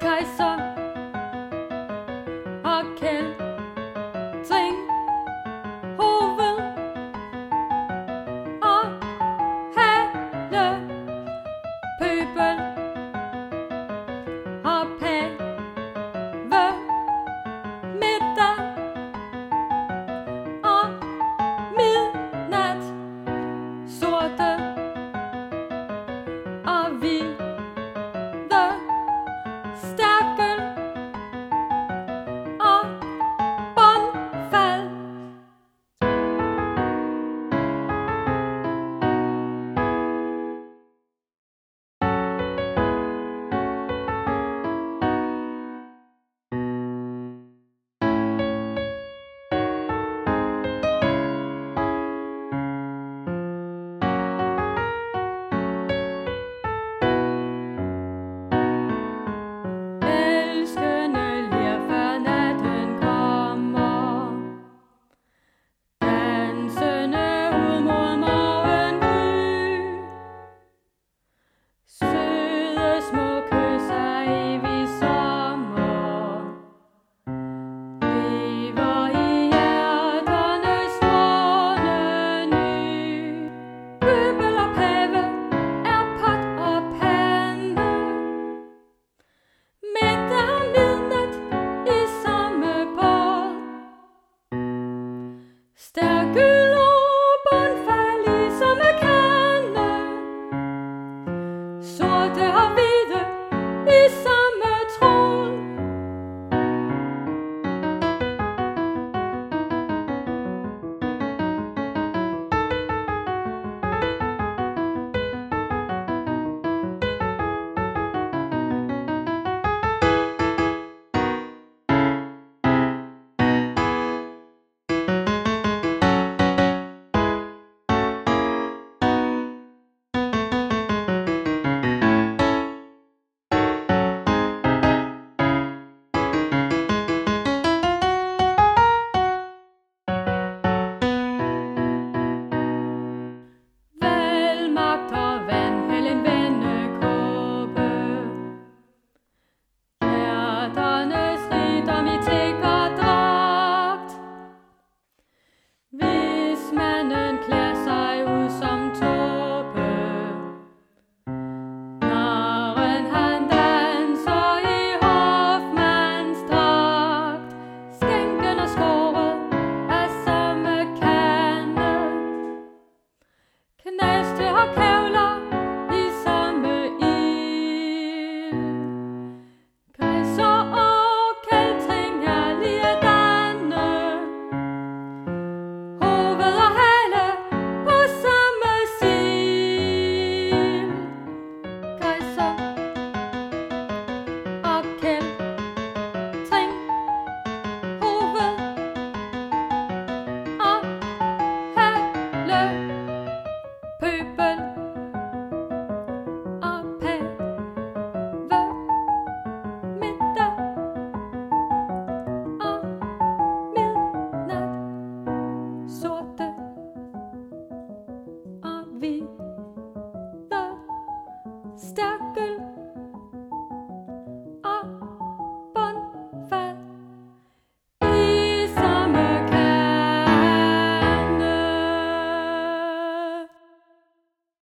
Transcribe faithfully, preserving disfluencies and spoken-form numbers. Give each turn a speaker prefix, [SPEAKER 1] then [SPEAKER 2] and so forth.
[SPEAKER 1] kejser og kæltring, hoved og hale, pøbel og pave, middag og midnat, sorte og hvide, stærkel og bundfald. Stærkel og bundfald i samme kande, sorte og hvide i samme tråd. Knæste og kævler i samme ild, kejser og kæltring er ligedanne, hoved og hale på samme sil. Kejser og kæltring, hoved og hale, pøbel og pave, middag og midnat, sorte og hvide, stærkel